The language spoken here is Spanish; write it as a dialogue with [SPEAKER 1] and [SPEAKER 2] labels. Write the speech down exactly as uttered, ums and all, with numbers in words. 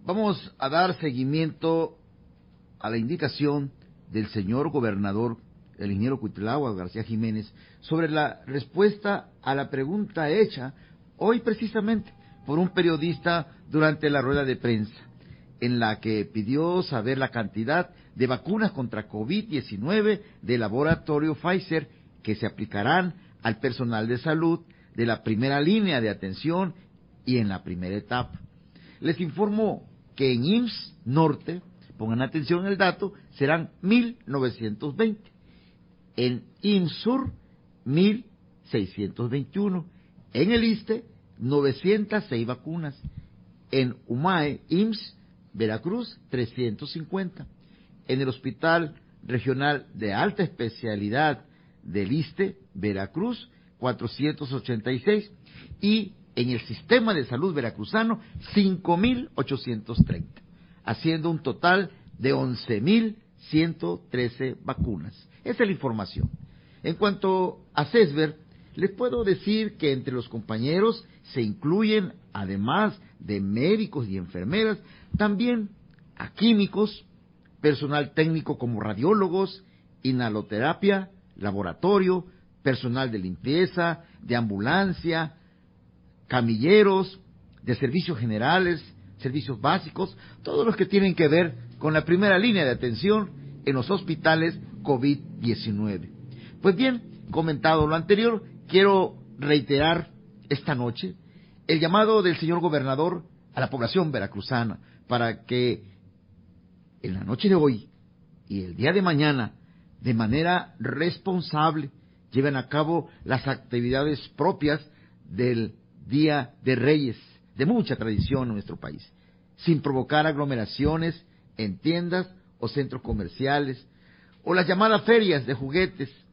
[SPEAKER 1] Vamos a dar seguimiento a la indicación del señor gobernador, el ingeniero Cuitlahua García Jiménez, sobre la respuesta a la pregunta hecha hoy precisamente por un periodista durante la rueda de prensa, en la que pidió saber la cantidad de vacunas contra COVID diecinueve del laboratorio Pfizer que se aplicarán al personal de salud de la primera línea de atención y en la primera etapa. Les informo que en I M S S Norte, pongan atención en el dato, serán mil novecientos veinte, en I M S S Sur mil seiscientos veintiuno, en el ISSSTE novecientas seis vacunas, en UMAE I M S S Veracruz trescientos cincuenta, en el Hospital Regional de Alta Especialidad del ISSSTE Veracruz cuatrocientos ochenta y seis y en el Sistema de Salud Veracruzano cinco mil ochocientos treinta, haciendo un total de once mil ciento trece vacunas. Esa es la información. En cuanto a CESBER, les puedo decir que entre los compañeros se incluyen, además de médicos y enfermeras, también a químicos, personal técnico como radiólogos, inhaloterapia, laboratorio, personal de limpieza, de ambulancia, camilleros, de servicios generales, servicios básicos, todos los que tienen que ver con la primera línea de atención en los hospitales COVID diecinueve. Pues bien, comentado lo anterior, quiero reiterar esta noche el llamado del señor gobernador a la población veracruzana para que en la noche de hoy y el día de mañana, de manera responsable, lleven a cabo las actividades propias del Día de Reyes, de mucha tradición en nuestro país, sin provocar aglomeraciones en tiendas o centros comerciales, o las llamadas ferias de juguetes,